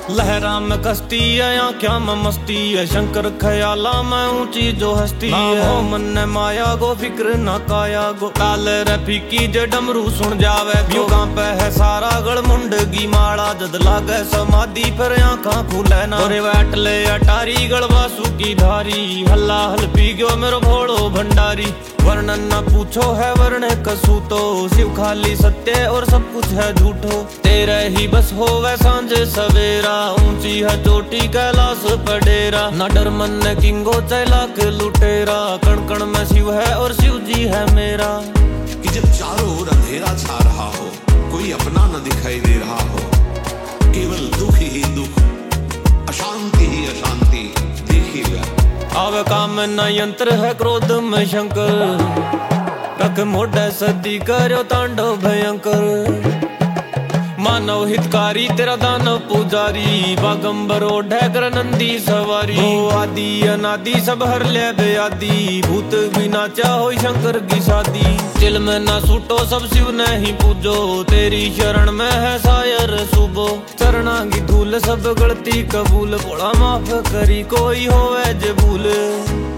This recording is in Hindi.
लहरा में कश्ती है या क्या में मस्ती है, शंकर ख्याला में ऊंची जो हस्ती है। हो मन ने माया गो फिक्र न काया गो, काल रफीकी जे डमरू सुन जावे क्यों पे है सारा गड़ मुंडगी माड़ा। जद लागे समाधि फिर आंखा खुले ना, और बैठ ले अटारी गड़वासु की धारी। हल्ला हल पी गयो मेरो भोड़ो भंडारी, वर्णन न पूछो है वर्ण कसू तो। शिव खाली सत्य और सब कुछ है झूठो, तेरे ही बस हो वै सांझ सवेरा। ऊंची है चोटी कैलाश पडेरा, न डर मन ने किंगो चैलाक लुटेरा। कण कण में शिव है और शिव जी है मेरा। कि जब चारों ओर अंधेरा छा रहा हो, कोई अपना न दिखाई दे रहा हो, केवल दुख ही दुख, अशांति ही अशांति देखिएगा। आवे काम न यंत्र है क्रोध में शंकर, रख मोढ़े सती करो तांडव भयंकर। मानव हितकारी तेरा दानव पुजारी, बागंबर ओढ़े कर नंदी सवारी। ओ आदि अनादि सब हर ले बेआदि, भूत भी नाचा हो शंकर की शादी। दिल में ना सूटो सब शिव ने ही पूजो, तेरी शरण में है सायर सुबो। चरणा की धूल सब गलती कबूल, भोला माफ करी कोई होवे जे भूल।